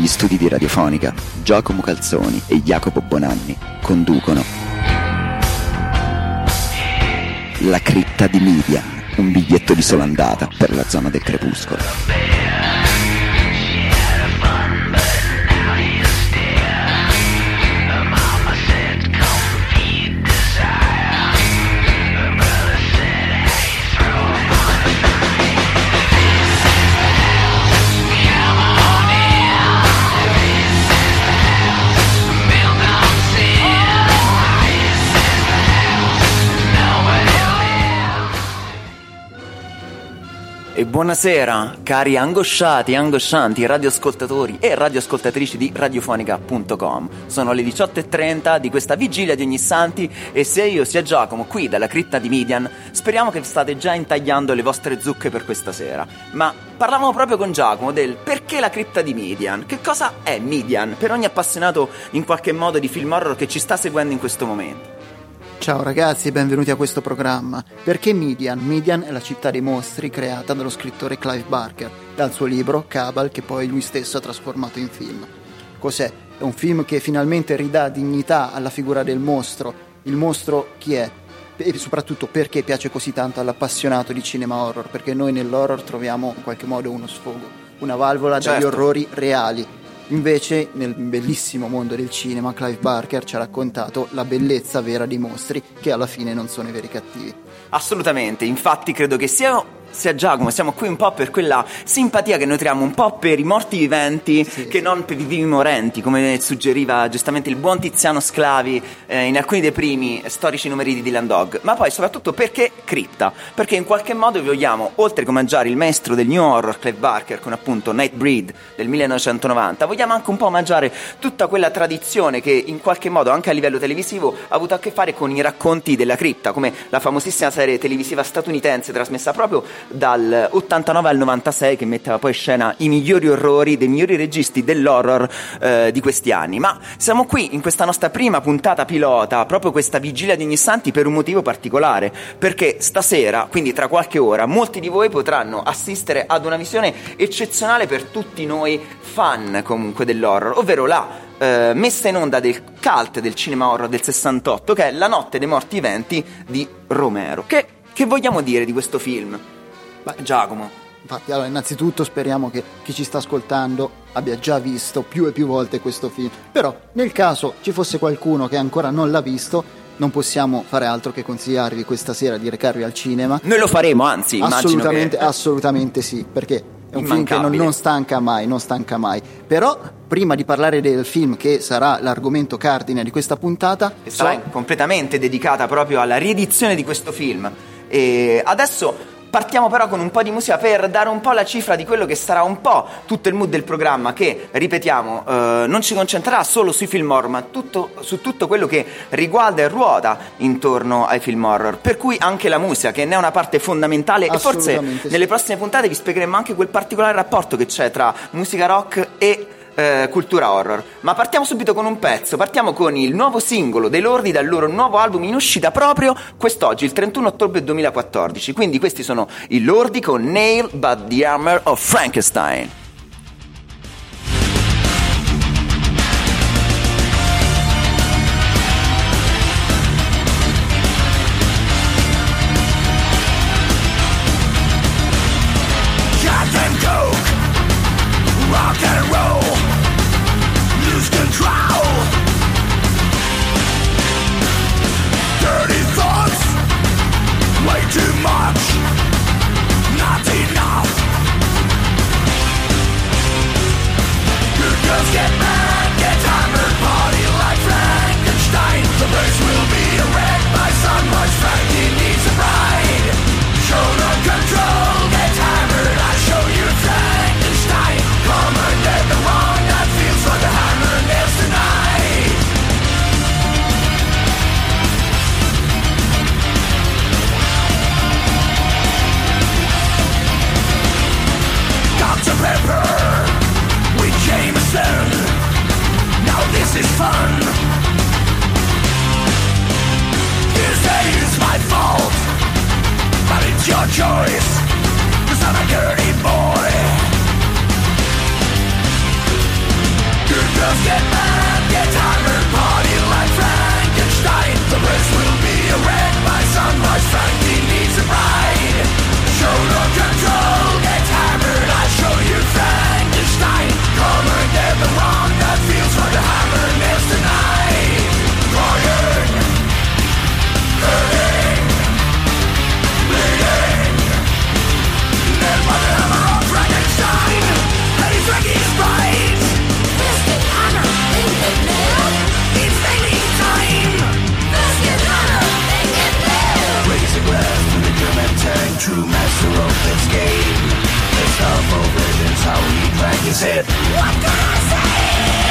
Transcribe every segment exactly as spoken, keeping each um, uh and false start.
Dagli studi di Radiofonica, Giacomo Calzoni e Jacopo Bonanni conducono La cripta di Midian, un biglietto di sola andata per la zona del crepuscolo. E buonasera, cari angosciati e angoscianti radioascoltatori e radioascoltatrici di radiofonica punto com. Sono le diciotto e trenta di questa vigilia di Ognissanti e sia io sia Giacomo qui dalla cripta di Midian, speriamo che state già intagliando le vostre zucche per questa sera. Ma parlavamo proprio con Giacomo del perché la cripta di Midian. Che cosa è Midian per ogni appassionato in qualche modo di film horror che ci sta seguendo in questo momento? Ciao ragazzi e benvenuti a questo programma. Perché Midian? Midian è la città dei mostri creata dallo scrittore Clive Barker, dal suo libro Cabal, che poi lui stesso ha trasformato in film. Cos'è? È un film che finalmente ridà dignità alla figura del mostro. Il mostro chi è? E soprattutto perché piace così tanto all'appassionato di cinema horror, perché noi nell'horror troviamo in qualche modo uno sfogo, una valvola dagli certo. orrori reali. Invece nel bellissimo mondo del cinema Clive Barker ci ha raccontato la bellezza vera dei mostri, che alla fine non sono i veri cattivi. Assolutamente, infatti credo che sia sia Giacomo, siamo qui un po' per quella simpatia che nutriamo un po' per i morti viventi sì, che sì. non per i vivi morenti, come suggeriva giustamente il buon Tiziano Sclavi eh, in alcuni dei primi storici numeri di Dylan Dog. Ma poi soprattutto perché cripta? Perché in qualche modo vogliamo, oltre che omaggiare il maestro del new horror Clive Barker con appunto Nightbreed del millenovecentonovanta, vogliamo anche un po' omaggiare tutta quella tradizione che in qualche modo anche a livello televisivo ha avuto a che fare con i racconti della cripta, come la famosissima serie televisiva statunitense trasmessa proprio dal ottantanove al novantasei, che metteva poi in scena i migliori orrori dei migliori registi dell'horror eh, di questi anni. Ma siamo qui in questa nostra prima puntata pilota, proprio questa vigilia di Ognissanti, per un motivo particolare, perché stasera, quindi tra qualche ora, molti di voi potranno assistere ad una visione eccezionale per tutti noi fan comunque dell'horror, ovvero la eh, messa in onda del cult del cinema horror del sessantotto, che è La notte dei morti viventi di Romero. Che, che vogliamo dire di questo film? Beh, Giacomo. Infatti, allora, innanzitutto speriamo che chi ci sta ascoltando abbia già visto più e più volte questo film. Però, nel caso ci fosse qualcuno che ancora non l'ha visto, non possiamo fare altro che consigliarvi questa sera di recarvi al cinema. Noi lo faremo, anzi, assolutamente, immagino che... assolutamente sì, perché è un film che non, non stanca mai, non stanca mai. Però, prima di parlare del film che sarà l'argomento cardine di questa puntata, che sarà so... completamente dedicata proprio alla riedizione di questo film, e adesso partiamo però con un po' di musica per dare un po' la cifra di quello che sarà un po' tutto il mood del programma, che, ripetiamo, eh, non ci concentrerà solo sui film horror, ma tutto, su tutto quello che riguarda e ruota intorno ai film horror, per cui anche la musica, che ne è una parte fondamentale, e forse sì. Nelle prossime puntate vi spiegheremo anche quel particolare rapporto che c'è tra musica rock e Eh, cultura horror. Ma partiamo subito con un pezzo. Partiamo con il nuovo singolo dei Lordi dal loro nuovo album in uscita proprio quest'oggi, il trentuno ottobre duemilaquattordici. Quindi questi sono i Lordi con Nail But the Armor of Frankenstein. True master of this game. The stuff of it is how he drank his head. What can I say?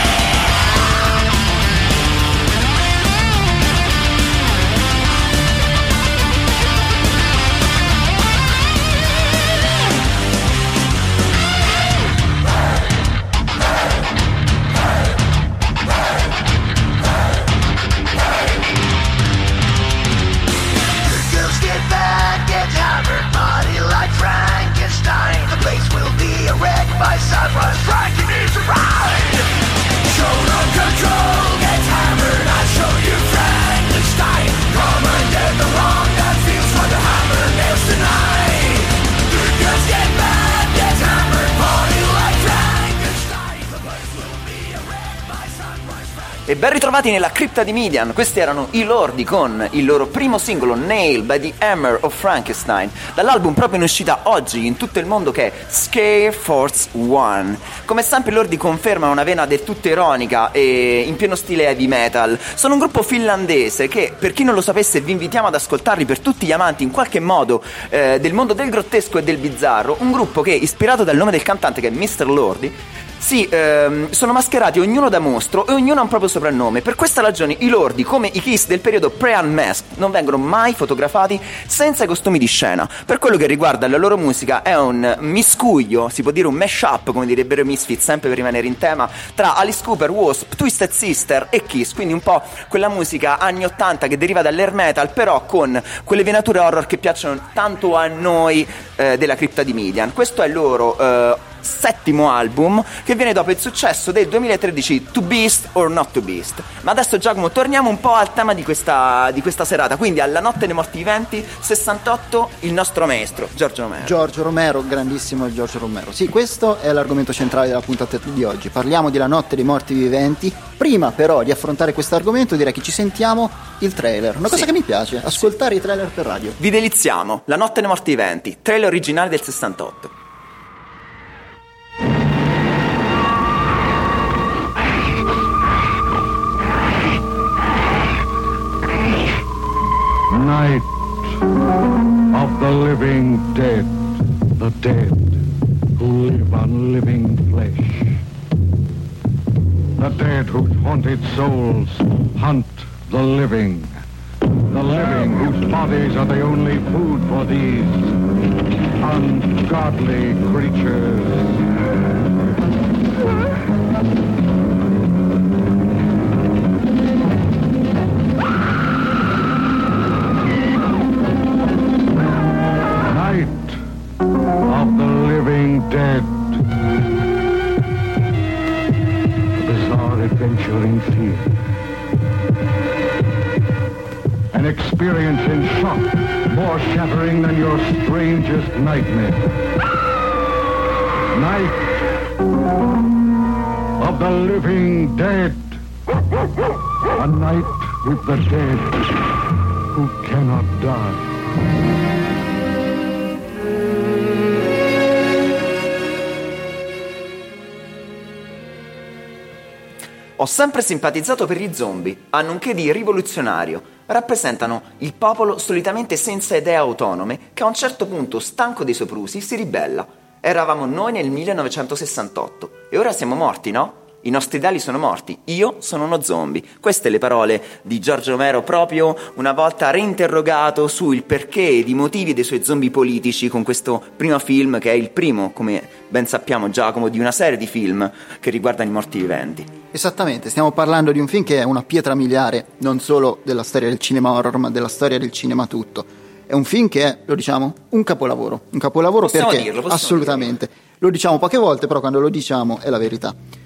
By sunrise, Frankie needs a ride. Show no control, get hammered. I show you Frankenstein. Come and get the wrong that feels what the hammer nails tonight. Drinkers get mad, get hammered. Party like Frankenstein. The place will be a wreck by sunrise, Frankie. E ben ritrovati nella cripta di Midian. Questi erano i Lordi con il loro primo singolo Nail by the Hammer of Frankenstein, dall'album proprio in uscita oggi in tutto il mondo che è Scare Force One. Come sempre i Lordi confermano una vena del tutto ironica e in pieno stile heavy metal. Sono un gruppo finlandese che, per chi non lo sapesse, vi invitiamo ad ascoltarli per tutti gli amanti in qualche modo eh, del mondo del grottesco e del bizzarro. Un gruppo che, ispirato dal nome del cantante che è mister Lordi, sì, ehm, sono mascherati ognuno da mostro e ognuno ha un proprio soprannome. Per questa ragione i Lordi, come i Kiss del periodo pre-unmasked, non vengono mai fotografati senza i costumi di scena. Per quello che riguarda la loro musica è un miscuglio, si può dire un mash-up, come direbbero i Misfits, sempre per rimanere in tema, tra Alice Cooper, Wasp, Twisted Sister e Kiss. Quindi un po' quella musica anni ottanta che deriva dall'air metal, però con quelle venature horror che piacciono tanto a noi eh, della cripta di Midian. Questo è il loro eh, settimo album, che viene dopo il successo del duemilatredici To Beast or Not To Beast. Ma adesso, Giacomo, torniamo un po' al tema di questa, di questa serata, quindi alla Notte dei Morti Viventi sessantotto, il nostro maestro Giorgio Romero. Giorgio Romero, grandissimo Giorgio Romero. Sì, questo è l'argomento centrale della puntata di oggi. Parliamo della Notte dei Morti Viventi. Prima però di affrontare questo argomento direi che ci sentiamo il trailer, una cosa sì. che mi piace, ascoltare sì. i trailer per radio. Vi deliziamo, la Notte dei Morti Viventi, trailer originale del sessantotto. Night of the living dead, the dead who live on living flesh, the dead whose haunted souls hunt the living, the living whose bodies are the only food for these ungodly creatures. Of the living dead. A bizarre adventure in fear. An experience in shock more shattering than your strangest nightmare. Night of the living dead. A night with the dead who cannot die. Ho sempre simpatizzato per gli zombie, hanno un che di rivoluzionario. Rappresentano il popolo solitamente senza idee autonome che a un certo punto, stanco dei soprusi, si ribella. Eravamo noi nel millenovecentosessantotto e ora siamo morti, no? I nostri ideali sono morti, io sono uno zombie. Queste le parole di Giorgio Romero proprio una volta reinterrogato sul perché ed i motivi dei suoi zombie politici con questo primo film, che è il primo, come ben sappiamo Giacomo, di una serie di film che riguardano i morti viventi. Esattamente, stiamo parlando di un film che è una pietra miliare non solo della storia del cinema horror, ma della storia del cinema tutto. È un film che è, lo diciamo, un capolavoro. Un capolavoro possiamo perché? Dirlo, possiamo assolutamente. Dirlo. Lo diciamo poche volte, però quando lo diciamo è la verità.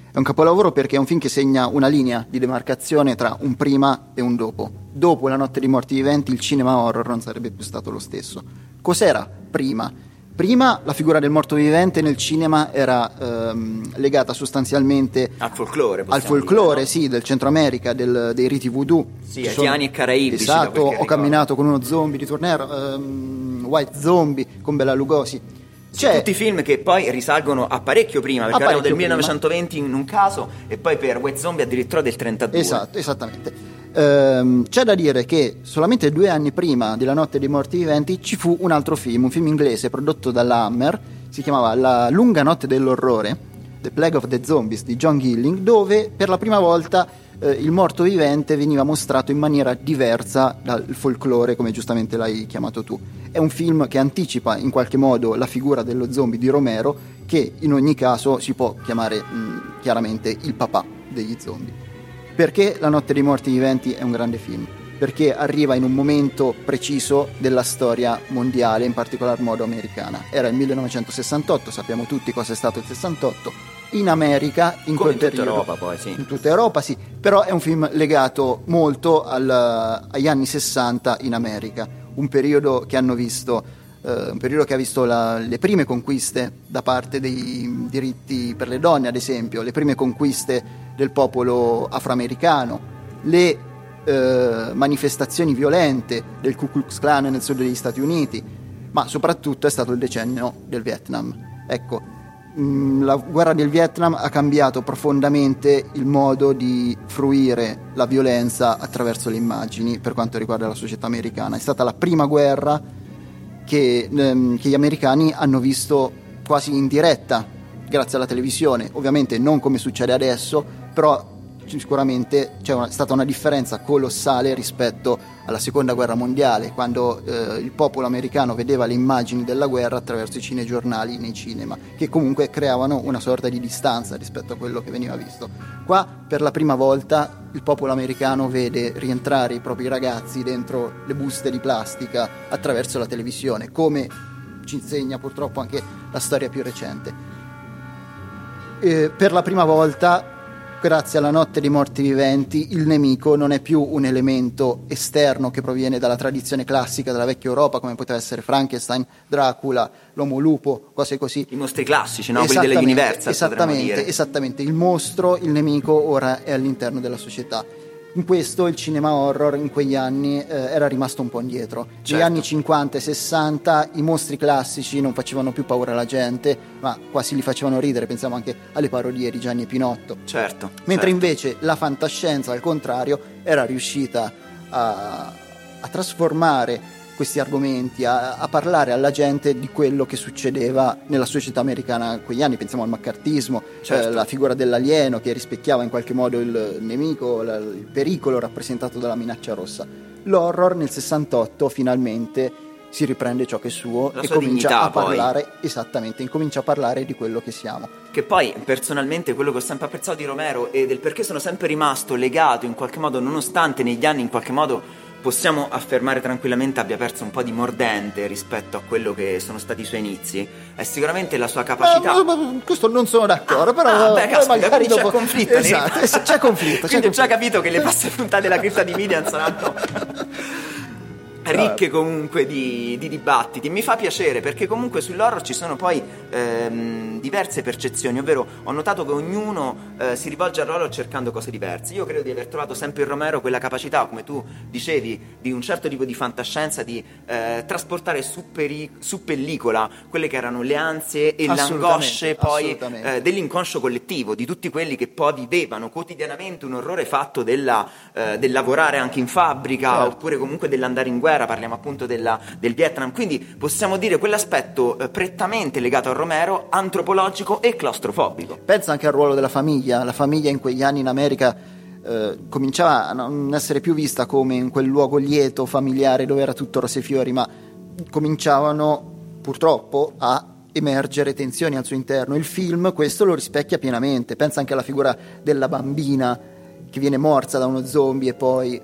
È un capolavoro perché è un film che segna una linea di demarcazione tra un prima e un dopo. Dopo La notte dei morti viventi il cinema horror non sarebbe più stato lo stesso. Cos'era prima? Prima la figura del morto vivente nel cinema era ehm, legata sostanzialmente al folklore, al folklore, dire, no? Sì, del Centro America, del, dei riti voodoo. Sì, Haitiani e caraibici. Esatto, Ho camminato con uno zombie di Tourneur, ehm, White Zombie con Bela Lugosi. C'è tutti i film che poi risalgono a parecchio prima, perché parliamo del millenovecentoventi prima. In un caso, e poi per White Zombie addirittura del trentadue. Esatto, esattamente. Ehm, c'è da dire che solamente due anni prima della Notte dei Morti Viventi ci fu un altro film, un film inglese prodotto dalla Hammer, si chiamava La lunga notte dell'orrore, The Plague of the Zombies di John Gilling, dove per la prima volta eh, il morto vivente veniva mostrato in maniera diversa dal folklore, come giustamente l'hai chiamato tu. È un film che anticipa in qualche modo la figura dello zombie di Romero, che in ogni caso si può chiamare mh, chiaramente il papà degli zombie. Perché La notte dei morti viventi è un grande film? Perché arriva in un momento preciso della storia mondiale, in particolar modo americana. Era il millenovecentosessantotto, sappiamo tutti cosa è stato il sessantotto, in America, in come quel in tutta periodo. Europa poi, sì. In tutta Europa, sì. Però è un film legato molto al, agli anni sessanta in America, un periodo che hanno visto, eh, un periodo che ha visto la, le prime conquiste da parte dei diritti per le donne, ad esempio, le prime conquiste del popolo afroamericano, le eh, manifestazioni violente del Ku Klux Klan nel sud degli Stati Uniti, ma soprattutto è stato il decennio del Vietnam. Ecco, mh, la guerra del Vietnam ha cambiato profondamente il modo di fruire la violenza attraverso le immagini per quanto riguarda la società americana. È stata la prima guerra che, ehm, che gli americani hanno visto quasi in diretta grazie alla televisione, ovviamente non come succede adesso, però sicuramente c'è una, stata una differenza colossale rispetto alla seconda guerra mondiale, quando eh, il popolo americano vedeva le immagini della guerra attraverso i cinegiornali nei cinema, che comunque creavano una sorta di distanza rispetto a quello che veniva visto. Qua per la prima volta il popolo americano vede rientrare i propri ragazzi dentro le buste di plastica attraverso la televisione, come ci insegna purtroppo anche la storia più recente. Eh, per la prima volta, grazie alla Notte dei Morti Viventi, il nemico non è più un elemento esterno che proviene dalla tradizione classica della vecchia Europa, come poteva essere Frankenstein, Dracula, l'Uomo Lupo, cose così. I mostri classici, no? Quelli delle Universal, esattamente, dire. esattamente. Il mostro, il nemico, ora è all'interno della società. In questo il cinema horror in quegli anni eh, era rimasto un po' indietro. Certo. Negli anni cinquanta e sessanta i mostri classici non facevano più paura alla gente, ma quasi li facevano ridere. Pensiamo anche alle parodie di Gianni e Pinotto. Certo. Mentre certo. invece la fantascienza, al contrario, era riuscita a, a trasformare questi argomenti, a, a parlare alla gente di quello che succedeva nella società americana in quegli anni. Pensiamo al maccartismo, certo. eh, la figura dell'alieno che rispecchiava in qualche modo il nemico, la, il pericolo rappresentato dalla minaccia rossa. L'horror nel sessantotto finalmente si riprende ciò che è suo la e sua comincia dignità, a poi. parlare, esattamente, incomincia a parlare di quello che siamo. Che poi personalmente quello che ho sempre apprezzato di Romero e del perché sono sempre rimasto legato in qualche modo, nonostante negli anni in qualche modo possiamo affermare tranquillamente abbia perso un po' di mordente rispetto a quello che sono stati i suoi inizi, è sicuramente la sua capacità. Ma, ma, ma, questo non sono d'accordo, ah, però ah, beh, caspita, magari c'è dopo... conflitto, esatto, ne... c'è conflitto. Quindi ho c'è già conflitto. capito che le prossime puntate della cripta di Midian saranno ricche comunque di, di dibattiti. Mi fa piacere perché comunque sull'horror ci sono poi ehm, diverse percezioni, ovvero ho notato che ognuno eh, si rivolge all'horror cercando cose diverse. Io credo di aver trovato sempre in Romero quella capacità, come tu dicevi, di un certo tipo di fantascienza, di eh, trasportare su, peri- su pellicola quelle che erano le ansie e le angosce poi eh, dell'inconscio collettivo, di tutti quelli che poi vivevano quotidianamente un orrore fatto della, eh, del lavorare anche in fabbrica, certo. oppure comunque dell'andare in guerra. Parliamo appunto della, del Vietnam, quindi possiamo dire quell'aspetto eh, prettamente legato a Romero, antropologico e claustrofobico. Pensa anche al ruolo della famiglia. La famiglia in quegli anni in America eh, cominciava a non essere più vista come in quel luogo lieto familiare dove era tutto rose e fiori, ma cominciavano purtroppo a emergere tensioni al suo interno. Il film questo lo rispecchia pienamente. Pensa anche alla figura della bambina che viene morsa da uno zombie e poi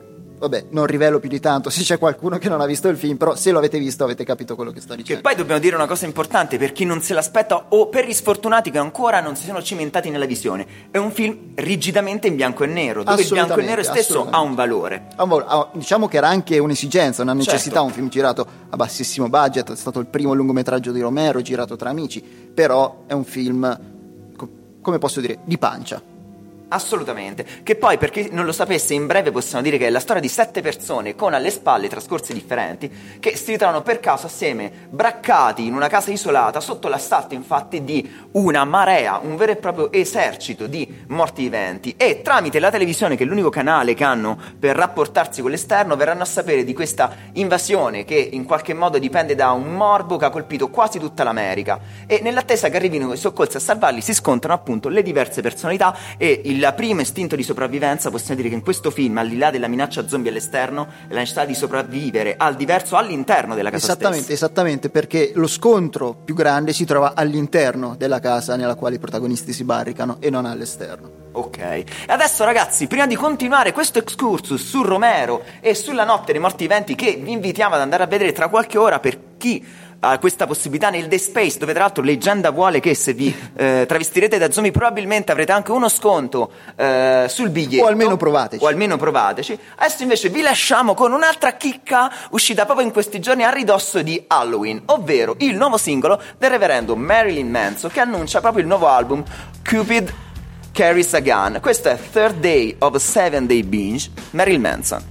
vabbè, non rivelo più di tanto se c'è qualcuno che non ha visto il film, però se lo avete visto avete capito quello che sto dicendo. Che poi dobbiamo dire una cosa importante per chi non se l'aspetta o per gli sfortunati che ancora non si sono cimentati nella visione: è un film rigidamente in bianco e nero, dove il bianco e nero stesso ha un valore. Diciamo che era anche un'esigenza, una necessità, certo. Un film girato a bassissimo budget, è stato il primo lungometraggio di Romero, girato tra amici, però è un film, come posso dire, di pancia. Assolutamente. Che poi, per chi non lo sapesse, in breve possiamo dire che è la storia di sette persone con alle spalle trascorsi differenti che si ritrovano per caso assieme, braccati in una casa isolata sotto l'assalto infatti di una marea, un vero e proprio esercito di morti viventi, e tramite la televisione, che è l'unico canale che hanno per rapportarsi con l'esterno, verranno a sapere di questa invasione che in qualche modo dipende da un morbo che ha colpito quasi tutta l'America, e nell'attesa che arrivino i soccorsi a salvarli si scontrano appunto le diverse personalità e il primo istinto di sopravvivenza. Possiamo dire che in questo film, al di là della minaccia zombie all'esterno, è la necessità di sopravvivere al diverso all'interno della casa esattamente, stessa. Esattamente, perché lo scontro più grande si trova all'interno della casa nella quale i protagonisti si barricano e non all'esterno. Ok, e adesso ragazzi, prima di continuare questo excursus su Romero e sulla notte dei morti viventi, che vi invitiamo ad andare a vedere tra qualche ora per chi ha questa possibilità nel The Space, dove tra l'altro leggenda vuole che se vi eh, travestirete da zombie probabilmente avrete anche uno sconto eh, sul biglietto, o almeno provateci o almeno provateci. Adesso invece vi lasciamo con un'altra chicca uscita proprio in questi giorni a ridosso di Halloween, ovvero il nuovo singolo del reverendo Marilyn Manson, che annuncia proprio il nuovo album Cupid Carries a Gun. Questo è Third Day of a Seven Day Binge, Marilyn Manson.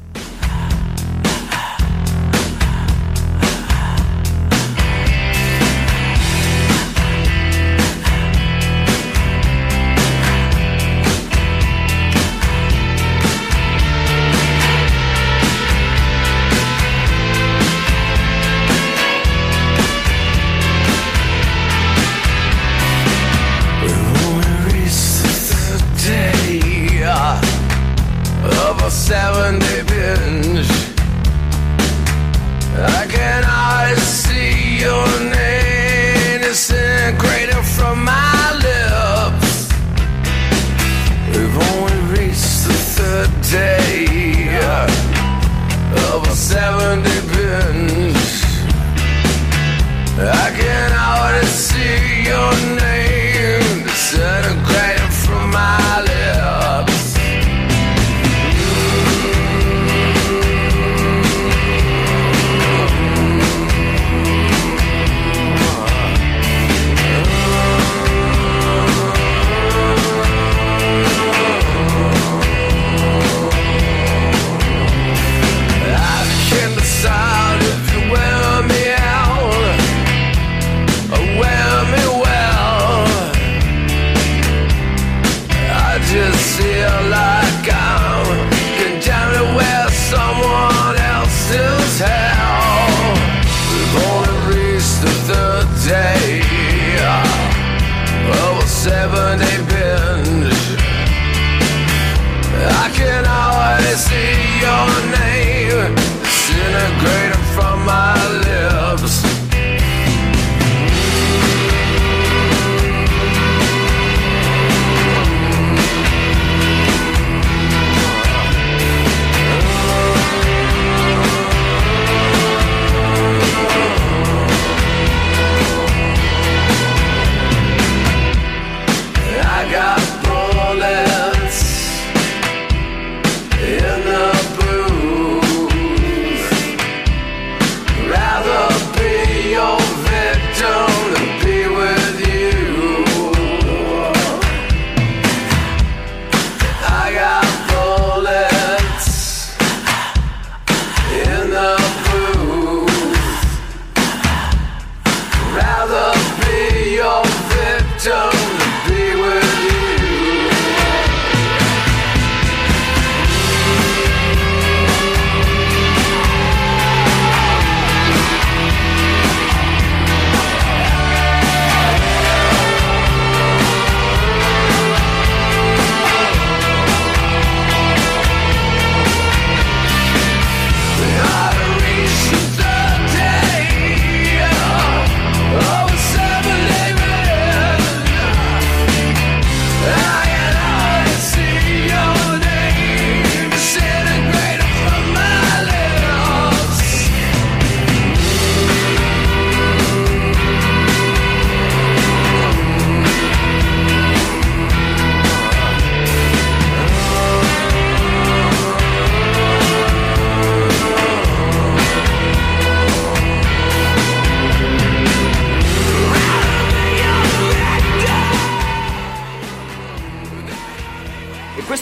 Seven day binge. I can always see your name disintegrating from my lips. We've only reached the third day of a seven day binge. I can already see your name disintegrating from my lips. If you wear me out, or wear me well,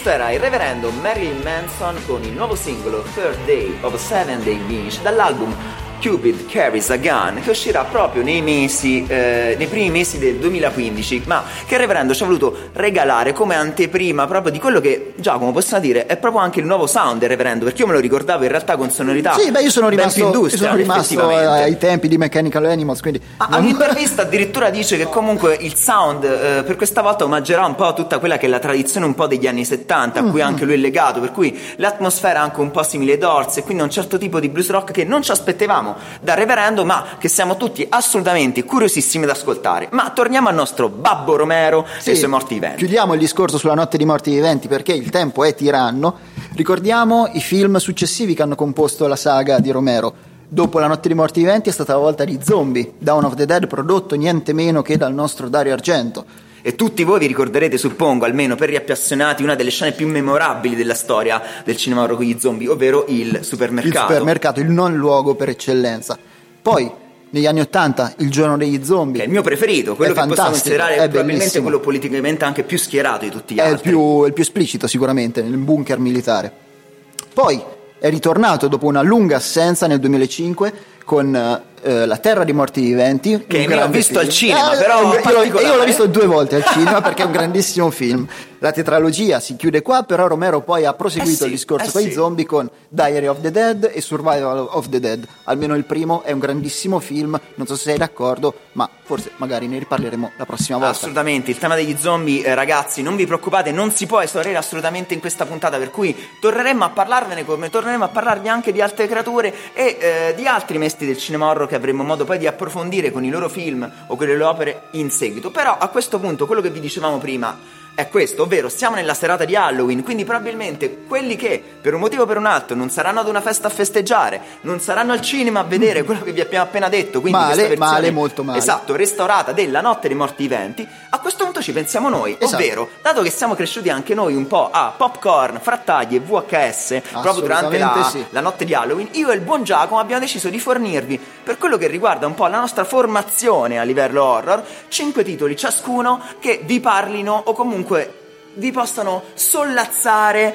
Questo era il reverendo Marilyn Manson con il nuovo singolo Third Day of a Seven Day Binge dall'album Cupid Carries a Gun, che uscirà proprio nei mesi eh, nei primi mesi del duemilaquindici, ma che il reverendo ci ha voluto regalare come anteprima proprio di quello che, Giacomo, possiamo dire è proprio anche il nuovo sound del reverendo, perché io me lo ricordavo in realtà con sonorità sì, beh, io sono ben rimasto, più industria, sono rimasto ai tempi di Mechanical Animals, quindi ah, non... all'intervista addirittura dice che comunque il sound eh, per questa volta omaggerà un po' tutta quella che è la tradizione un po' degli anni settanta a cui mm-hmm. anche lui è legato, per cui l'atmosfera è anche un po' simile ai Doors e quindi un certo tipo di blues rock che non ci aspettavamo dal reverendo, ma che siamo tutti assolutamente curiosissimi da ascoltare. Ma torniamo al nostro Babbo Romero sì, e i suoi morti viventi. Chiudiamo il discorso sulla notte di morti viventi perché il tempo è tiranno. Ricordiamo i film successivi che hanno composto la saga di Romero. Dopo la notte di morti viventi è stata la volta di Zombie, Dawn of the Dead, prodotto niente meno che dal nostro Dario Argento. E tutti voi vi ricorderete, suppongo, almeno per gli appassionati, una delle scene più memorabili della storia del cinema horror con gli zombie, ovvero il supermercato. Il supermercato, il non luogo per eccellenza. Poi, negli anni Ottanta, Il giorno degli zombie. Che è il mio preferito, quello è che posso considerare probabilmente bellissimo. quello politicamente anche più schierato di tutti gli è altri. È il, il più esplicito sicuramente, nel bunker militare. Poi è ritornato dopo una lunga assenza nel duemilacinque con eh, La terra dei morti viventi. Che io ho visto film. al cinema, eh, però io, io l'ho visto due volte al cinema perché è un grandissimo film. La tetralogia si chiude qua, però Romero poi ha proseguito eh sì, il discorso eh con sì. i zombie con Diary of the Dead e Survival of the Dead. Almeno il primo è un grandissimo film, non so se sei d'accordo, ma forse magari ne riparleremo la prossima volta. Assolutamente, il tema degli zombie, eh, ragazzi, non vi preoccupate, non si può esaurire assolutamente in questa puntata, per cui torneremo a parlarvene come torneremo a parlarvi anche di altre creature e eh, di altri mesti del cinema horror che avremo modo poi di approfondire con i loro film o con le loro opere in seguito. Però a questo punto quello che vi dicevamo prima è questo, ovvero siamo nella serata di Halloween, quindi probabilmente quelli che per un motivo o per un altro non saranno ad una festa a festeggiare, non saranno al cinema a vedere quello che vi abbiamo appena detto, quindi male, questa versione, male, molto male, esatto, restaurata della notte dei morti viventi, a questo punto ci pensiamo noi, esatto. Ovvero, dato che siamo cresciuti anche noi un po' a popcorn, frattaglie e V H S proprio durante la, sì. la notte di Halloween, io e il buon Giacomo abbiamo deciso di fornirvi, per quello che riguarda un po' la nostra formazione a livello horror, cinque titoli ciascuno che vi parlino o comunque vi possano sollazzare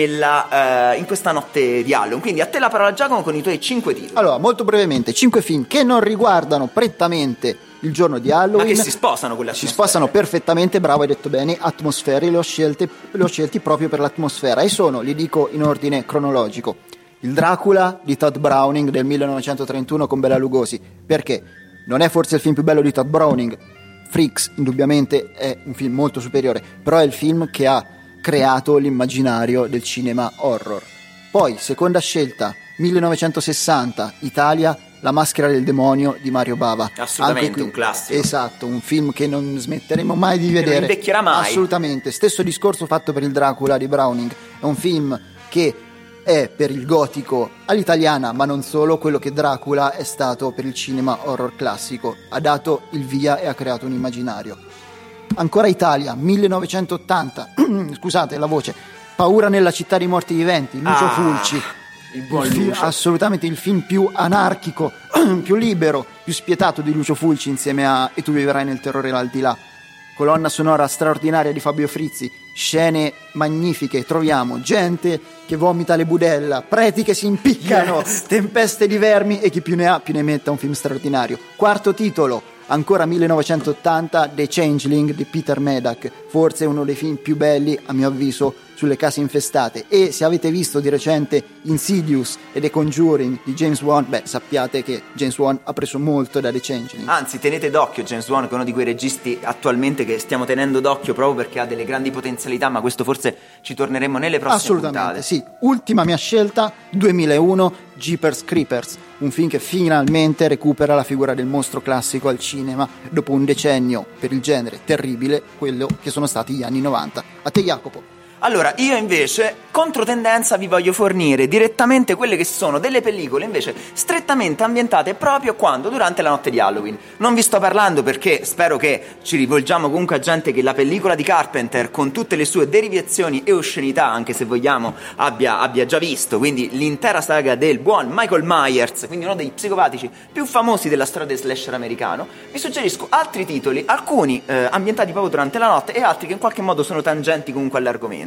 nella, uh, in questa notte di Halloween. Quindi a te la parola, Giacomo, con i tuoi cinque titoli. Allora, molto brevemente, cinque film che non riguardano prettamente il giorno di Halloween, ma che si sposano con si sposano perfettamente, bravo, hai detto bene, atmosfere, le ho scelte, le ho scelti proprio per l'atmosfera e sono, li dico in ordine cronologico, il Dracula di Todd Browning del millenovecentotrentuno con Bela Lugosi. Perché? Non è forse il film più bello di Todd Browning, Freaks indubbiamente è un film molto superiore, però è il film che ha creato l'immaginario del cinema horror. Poi, seconda scelta, millenovecentosessanta, Italia, La maschera del demonio di Mario Bava. Assolutamente qui, un classico. Esatto, un film che non smetteremo mai di vedere. Che non invecchierà mai. Assolutamente. Stesso discorso fatto per il Dracula di Browning. È un film che è per il gotico all'italiana, ma non solo, quello che Dracula è stato per il cinema horror classico. Ha dato il via e ha creato un immaginario. Ancora Italia, millenovecentottanta, scusate la voce, Paura nella città dei morti viventi, Lucio ah, Fulci. Il buon il film, Lucio. Assolutamente il film più anarchico, più libero, più spietato di Lucio Fulci insieme a E tu vivrai nel terrore l'aldilà. Colonna sonora straordinaria di Fabio Frizzi, scene magnifiche, troviamo gente che vomita le budella, preti che si impiccano, yes. Tempeste di vermi e chi più ne ha più ne metta, un film straordinario. Quarto titolo, ancora millenovecentottanta, The Changeling di Peter Medak, forse uno dei film più belli a mio avviso sulle case infestate. E se avete visto di recente Insidious e The Conjuring di James Wan, beh, sappiate che James Wan ha preso molto da The Changeling. Anzi, tenete d'occhio James Wan, che è uno di quei registi attualmente che stiamo tenendo d'occhio proprio perché ha delle grandi potenzialità, ma questo forse ci torneremo nelle prossime Assolutamente, puntate. Sì. Ultima mia scelta, duemilauno, Jeepers Creepers, un film che finalmente recupera la figura del mostro classico al cinema dopo un decennio per il genere terribile, quello che sono stati gli anni novanta. A te, Jacopo. Allora, io invece, controtendenza, vi voglio fornire direttamente quelle che sono delle pellicole invece strettamente ambientate proprio quando, durante la notte di Halloween. Non vi sto parlando perché spero che ci rivolgiamo comunque a gente che la pellicola di Carpenter, con tutte le sue derivazioni e oscenità, anche se vogliamo, abbia, abbia già visto, quindi l'intera saga del buon Michael Myers, quindi uno dei psicopatici più famosi della storia del slasher americano. Vi suggerisco altri titoli, alcuni eh, ambientati proprio durante la notte e altri che in qualche modo sono tangenti comunque all'argomento.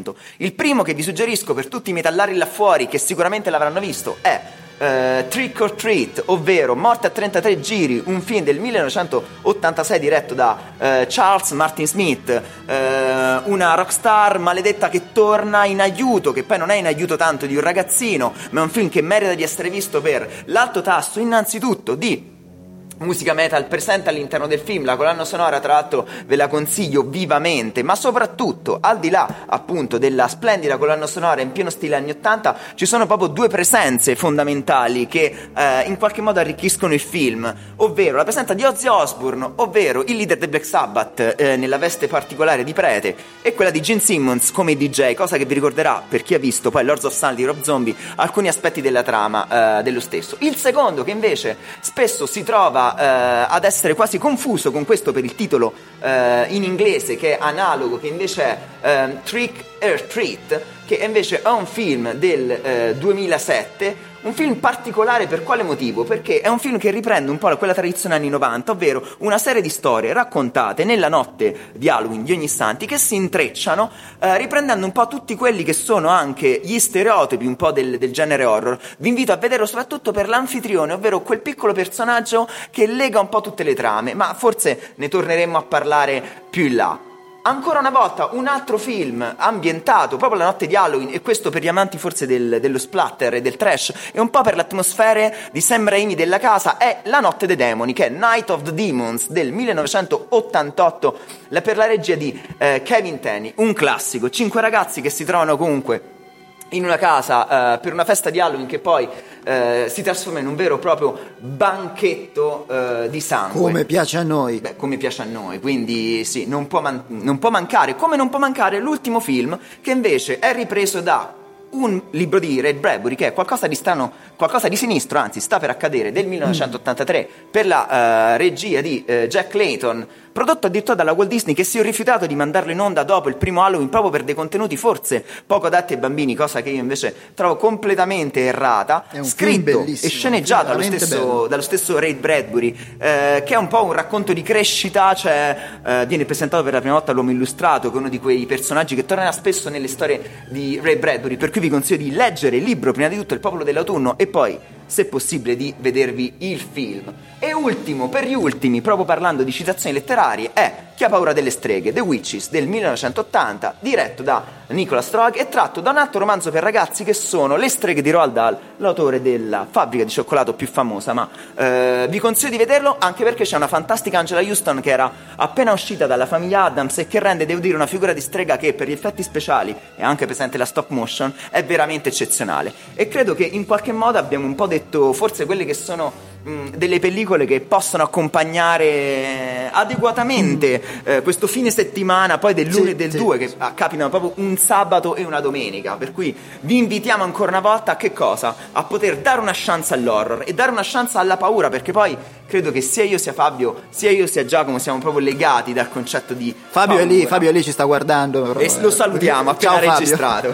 appunto. Il primo che vi suggerisco per tutti i metallari là fuori, che sicuramente l'avranno visto, è Uh, Trick or Treat, ovvero Morte a trentatré giri, un film del millenovecentottantasei diretto da uh, Charles Martin Smith, uh, una rockstar maledetta che torna in aiuto, che poi non è in aiuto tanto di un ragazzino, ma è un film che merita di essere visto per l'alto tasso innanzitutto di musica metal presente all'interno del film. La colonna sonora, tra l'altro, ve la consiglio vivamente, ma soprattutto, al di là appunto della splendida colonna sonora in pieno stile anni ottanta, ci sono proprio due presenze fondamentali che eh, in qualche modo arricchiscono il film, ovvero la presenza di Ozzy Osbourne, ovvero il leader dei Black Sabbath eh, nella veste particolare di prete, e quella di Gene Simmons come D J, cosa che vi ricorderà, per chi ha visto poi Lords of Salem di Rob Zombie, alcuni aspetti della trama eh, dello stesso. Il secondo, che invece spesso si trova Uh, ad essere quasi confuso con questo per il titolo uh, in inglese, che è analogo, che invece è uh, Trick or Treat, che invece è un film del uh, duemilasette, un film particolare. Per quale motivo? Perché è un film che riprende un po' quella tradizione anni novanta, ovvero una serie di storie raccontate nella notte di Halloween di ogni santi, che si intrecciano eh, riprendendo un po' tutti quelli che sono anche gli stereotipi un po' del, del genere horror. Vi invito a vederlo soprattutto per l'anfitrione, ovvero quel piccolo personaggio che lega un po' tutte le trame, ma forse ne torneremo a parlare più in là. Ancora una volta un altro film ambientato proprio la notte di Halloween, e questo per gli amanti forse del, dello splatter e del trash, e un po' per l'atmosfera di Sam Raimi della casa, è La notte dei demoni, che è Night of the Demons del millenovecentottantotto, per la regia di eh, Kevin Tenney, un classico. Cinque ragazzi che si trovano comunque in una casa uh, per una festa di Halloween che poi uh, si trasforma in un vero e proprio banchetto uh, di sangue. Come piace a noi. Beh, come piace a noi, quindi sì, non può, man- non può mancare, come non può mancare l'ultimo film, che invece è ripreso da un libro di Ray Bradbury, che è qualcosa di strano, qualcosa di sinistro, anzi sta per accadere, del millenovecentottantatré, per la uh, regia di uh, Jack Clayton, prodotto addirittura dalla Walt Disney, che si è rifiutato di mandarlo in onda dopo il primo Halloween proprio per dei contenuti forse poco adatti ai bambini, cosa che io invece trovo completamente errata. È un scritto e sceneggiato dallo stesso, dallo stesso Ray Bradbury, eh, che è un po' un racconto di crescita, cioè eh, viene presentato per la prima volta l'uomo illustrato, che è uno di quei personaggi che tornerà spesso nelle storie di Ray Bradbury, per cui vi consiglio di leggere il libro, prima di tutto Il popolo dell'autunno, e poi, se possibile, di vedervi il film. E ultimo, per gli ultimi, proprio parlando di citazioni letterarie, è Chi ha paura delle streghe, The Witches, del millenovecentottanta, diretto da Nicholas Roeg e tratto da un altro romanzo per ragazzi che sono Le streghe di Roald Dahl, l'autore della fabbrica di cioccolato più famosa, ma eh, vi consiglio di vederlo anche perché c'è una fantastica Angela Houston che era appena uscita dalla famiglia Addams e che rende, devo dire, una figura di strega che per gli effetti speciali e anche presente la stop motion è veramente eccezionale. E credo che in qualche modo abbiamo un po' detto forse quelle che sono mh, delle pellicole che possono accompagnare adeguatamente eh, questo fine settimana poi del l'uno sì, e del due, sì, che ah, capitano proprio un sabato e una domenica, per cui vi invitiamo ancora una volta a che cosa? A poter dare una chance all'horror e dare una chance alla paura, perché poi credo che sia io sia Fabio, sia io sia Giacomo siamo proprio legati dal concetto di Fabio paura. è lì, Fabio è lì, ci sta guardando e lo salutiamo appena Ciao, registrato.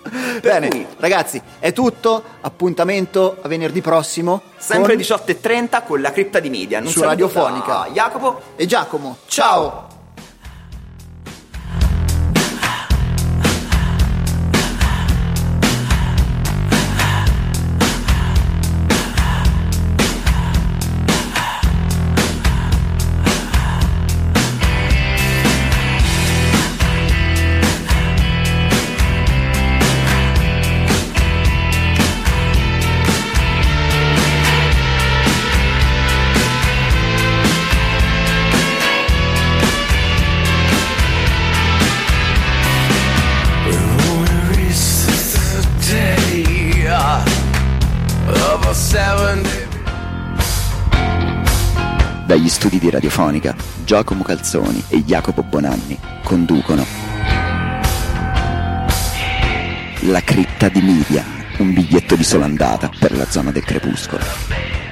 Bene, cui, ragazzi, è tutto. Appuntamento a venerdì prossimo, sempre con... diciotto e trenta con la cripta di Midian. Su Radiofonica. Jacopo e Giacomo. Ciao. Dagli studi di Radiofonica, Giacomo Calzoni e Jacopo Bonanni conducono La cripta di Midian, un biglietto di sola andata per la zona del crepuscolo.